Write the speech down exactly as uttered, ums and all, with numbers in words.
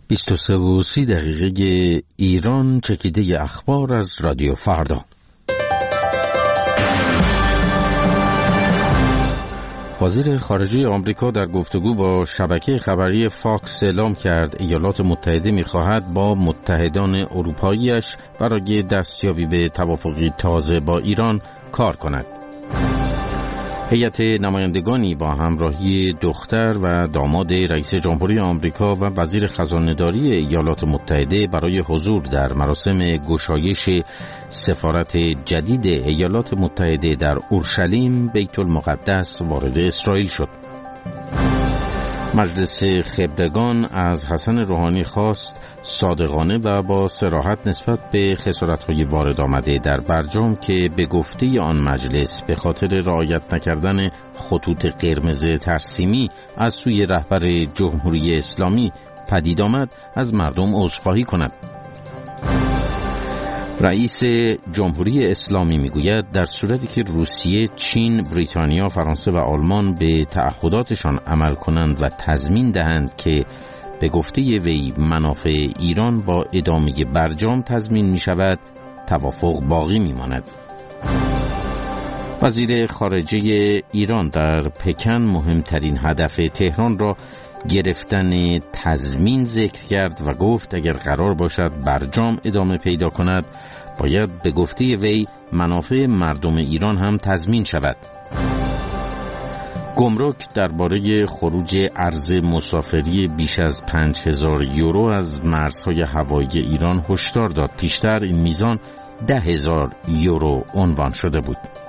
بیست و سه و سی دقیقه ایران، چکیده اخبار از رادیو فردا. وزیر خارجه آمریکا در گفتگو با شبکه خبری فاکس اعلام کرد ایالات متحده می‌خواهد با متحدان اروپایی‌اش برای دستیابی به توافقی تازه با ایران کار کند. هیئت نمایندگانی با همراهی دختر و داماد رئیس جمهوری آمریکا و وزیر خزانه‌داری ایالات متحده برای حضور در مراسم گشایش سفارت جدید ایالات متحده در اورشلیم بیت المقدس وارد اسرائیل شد. مجلس خبرگان از حسن روحانی خواست صادقانه و با صراحت نسبت به خسارت‌های وارد آمده در برجام که به گفته آن مجلس به خاطر رعایت نکردن خطوط قرمز ترسیمی از سوی رهبر جمهوری اسلامی پدید آمد از مردم عذرخواهی کند. رئیس جمهوری اسلامی میگوید در صورتی که روسیه، چین، بریتانیا، فرانسه و آلمان به تعهداتشان عمل کنند و تضمین دهند که به گفته وی منافع ایران با ادامه برجام تضمین می شود، توافق باقی می ماند. وزیر خارجه ایران در پکن مهمترین هدف تهران را گرفتن تضمین ذکر کرد و گفت اگر قرار باشد برجام ادامه پیدا کند باید به گفته وی منافع مردم ایران هم تضمین شود. گمرک درباره خروج ارز مسافری بیش از پنج هزار یورو از مرزهای هوایی ایران هشدار داد. پیشتر این میزان ده هزار یورو عنوان شده بود.